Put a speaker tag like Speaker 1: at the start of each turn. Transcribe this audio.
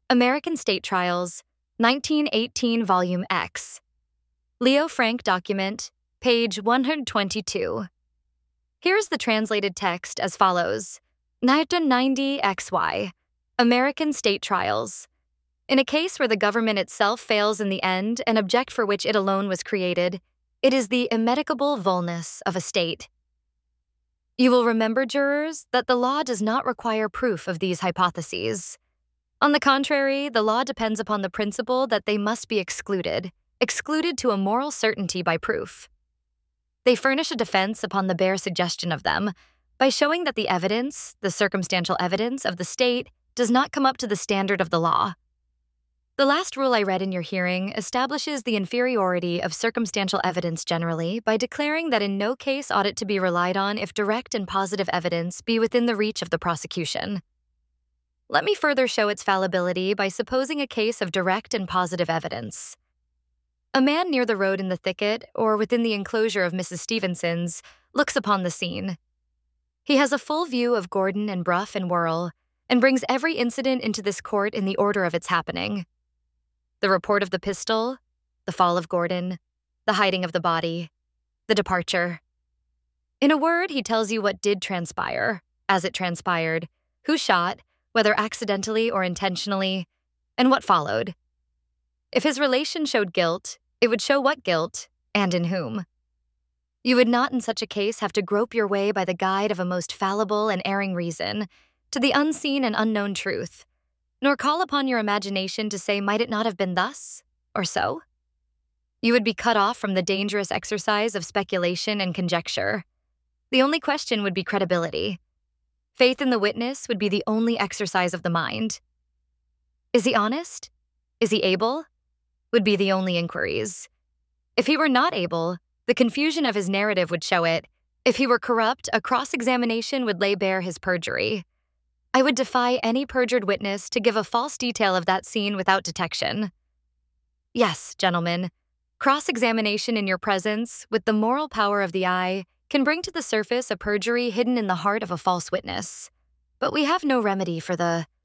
Speaker 1: American State Trials, 1918 Volume X. Leo Frank document, page 122. Here's the translated text as follows. 1990 XY, American State Trials. In a case where the government itself fails in the end, an object for which it alone was created, it is the immedicable vulness of a state. You will remember, jurors, that the law does not require proof of these hypotheses. On the contrary, the law depends upon the principle that they must be excluded to a moral certainty by proof. They furnish a defense upon the bare suggestion of them, by showing that the evidence, the circumstantial evidence of the state, does not come up to the standard of the law. The last rule I read in your hearing establishes the inferiority of circumstantial evidence generally by declaring that in no case ought it to be relied on if direct and positive evidence be within the reach of the prosecution. Let me further show its fallibility by supposing a case of direct and positive evidence. A man near the road in the thicket, or within the enclosure of Mrs. Stevenson's, looks upon the scene. He has a full view of Gordon and Bruff and Worrell, and brings every incident into this court in the order of its happening. The report of the pistol, the fall of Gordon, the hiding of the body, the departure. In a word, he tells you what did transpire, as it transpired, who shot, whether accidentally or intentionally, and what followed. If his relation showed guilt, it would show what guilt, and in whom. You would not in such a case have to grope your way by the guide of a most fallible and erring reason to the unseen and unknown truth, nor call upon your imagination to say, might it not have been thus, or so? You would be cut off from the dangerous exercise of speculation and conjecture. The only question would be credibility. Faith in the witness would be the only exercise of the mind. Is he honest? Is he able? Would be the only inquiries. If he were not able, the confusion of his narrative would show it. If he were corrupt, a cross-examination would lay bare his perjury. I would defy any perjured witness to give a false detail of that scene without detection. Yes, gentlemen, cross-examination in your presence, with the moral power of the eye, can bring to the surface a perjury hidden in the heart of a false witness. But we have no remedy for the